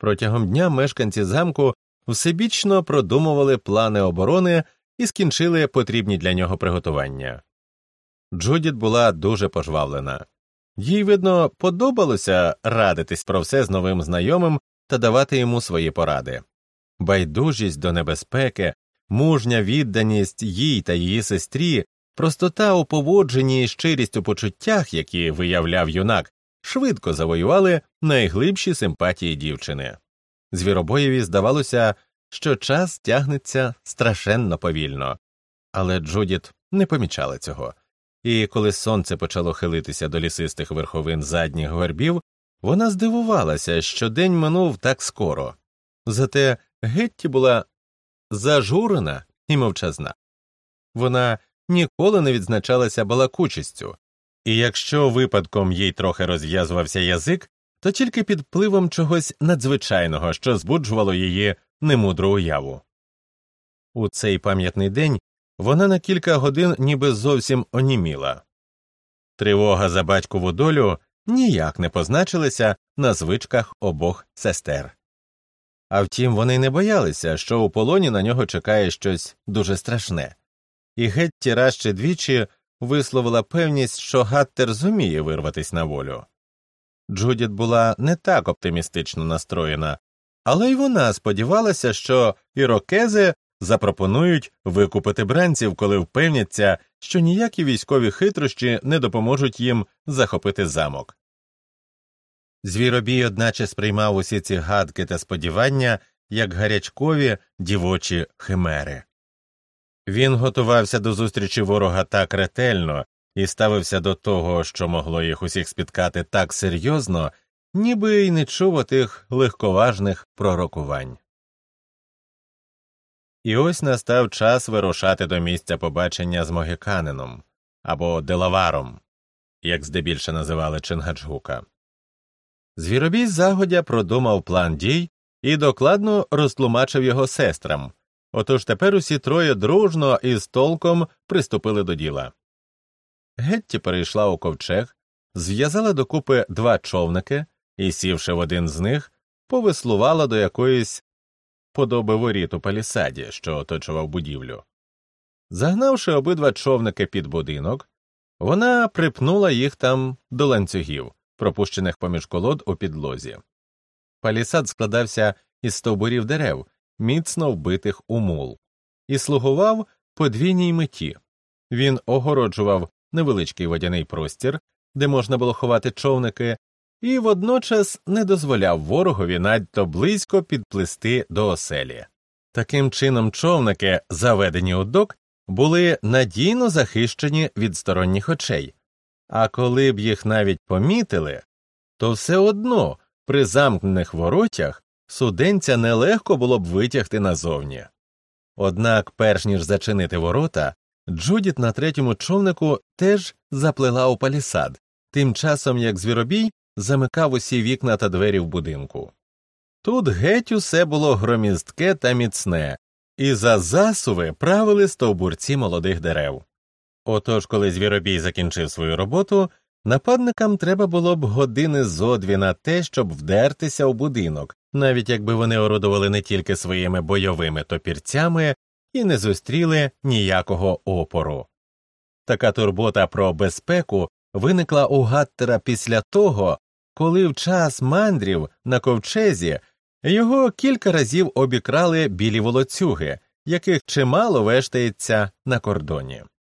Протягом дня мешканці замку всебічно продумували плани оборони і скінчили потрібні для нього приготування. Джудіт була дуже пожвавлена. Їй, видно, подобалося радитись про все з новим знайомим та давати йому свої поради. Байдужість до небезпеки, мужня відданість їй та її сестрі, простота у поводженні і щирість у почуттях, які виявляв юнак, швидко завоювали найглибші симпатії дівчини. Звіробоєві здавалося, що час тягнеться страшенно повільно, але Джудіт не помічала цього. І коли сонце почало хилитися до лісистих верховин задніх горбів, вона здивувалася, що день минув так скоро. Зате Гетті була зажурена і мовчазна. Вона ніколи не відзначалася балакучістю, і якщо випадком їй трохи розв'язувався язик, то тільки під впливом чогось надзвичайного, що збуджувало її немудру уяву. У цей пам'ятний день вона на кілька годин ніби зовсім оніміла. Тривога за батькову долю ніяк не позначилася на звичках обох сестер. А втім, вони не боялися, що у полоні на нього чекає щось дуже страшне. І Гетті раз чи двічі висловила певність, що Гаттер зуміє вирватись на волю. Джудіт була не так оптимістично настроєна, але й вона сподівалася, що ірокези запропонують викупити бранців, коли впевняться, що ніякі військові хитрощі не допоможуть їм захопити замок. Звіробій одначе сприймав усі ці гадки та сподівання як гарячкові дівочі химери. Він готувався до зустрічі ворога так ретельно і ставився до того, що могло їх усіх спіткати, так серйозно, ніби й не чув отих легковажних пророкувань. І ось настав час вирушати до місця побачення з Могіканином, або Делаваром, як здебільше називали Чингаджгука. Звіробій загодя продумав план дій і докладно розтлумачив його сестрам, отож тепер усі троє дружно і з толком приступили до діла. Гетті перейшла у ковчег, зв'язала докупи два човники і, сівши в один з них, повеслувала до якоїсь подоби воріт у палісаді, що оточував будівлю. Загнавши обидва човники під будинок, вона припнула їх там до ланцюгів, пропущених поміж колод у підлозі. Палісад складався із стовбурів дерев, міцно вбитих у мул, і слугував подвійній меті. Він огороджував невеличкий водяний простір, де можна було ховати човники, і водночас не дозволяв ворогові надто близько підплисти до оселі. Таким чином човники, заведені у док, були надійно захищені від сторонніх очей, а коли б їх навіть помітили, то все одно при замкнених воротях суденця нелегко було б витягти назовні. Однак, перш ніж зачинити ворота, Джудіт на третьому човнику теж заплила у палісад, тим часом як Звіробій замикав усі вікна та двері в будинку. Тут геть усе було громіздке та міцне, і за засуви правили стовбурці молодих дерев. Отож, коли Звіробій закінчив свою роботу, нападникам треба було б години зо дві на те, щоб вдертися у будинок, навіть якби вони орудували не тільки своїми бойовими топірцями і не зустріли ніякого опору. Така турбота про безпеку виникла у Гаттера після того, коли в час мандрів на ковчезі його кілька разів обікрали білі волоцюги, яких чимало вештається на кордоні.